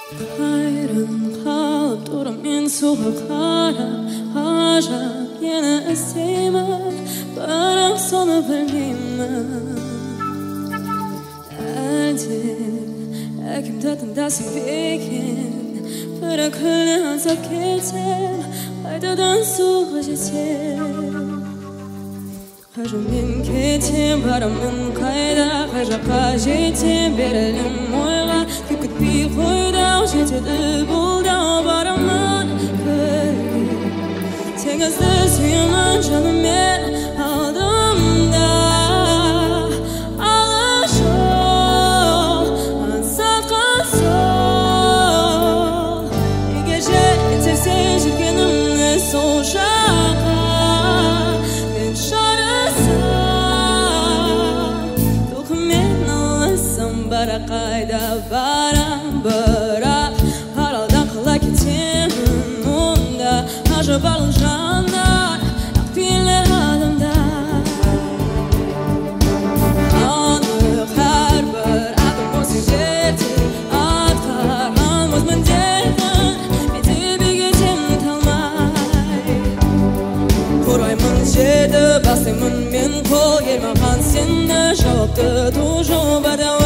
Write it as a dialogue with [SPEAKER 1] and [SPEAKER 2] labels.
[SPEAKER 1] Қайран қалып тұрым мен суға қарап, ғажап нені іздеймін, бірақ соны білмеймін. Әлде әкімді тыңдасың ба екен, бірақ күліне аңсап кетсем, қайтадан суға жетсем. Қажу мен кетем, барамын қайда, қай жаққа жетем, берілім ойға, көп күтпей қойдау, жетеді бұл дау. Барамын бірге, теңізді сүйемін жаныммен, алдымда алыс жол, аңсатқан сол. Егер жетсе жеткенімді сол жаққа, мен жарысам, толқынмен алысам, бірақ қайда барам, бірақ аралдан қалай кетемін онда. Ажып барлық жандар, ақпейлі адамдар, анық әрбір атом осы жерде атқарған өз міндетін. Мен тебе кетемін талмай, қорғаймын жерді, бастаймын мен қол, келмаған сені жауапты ту жол бар.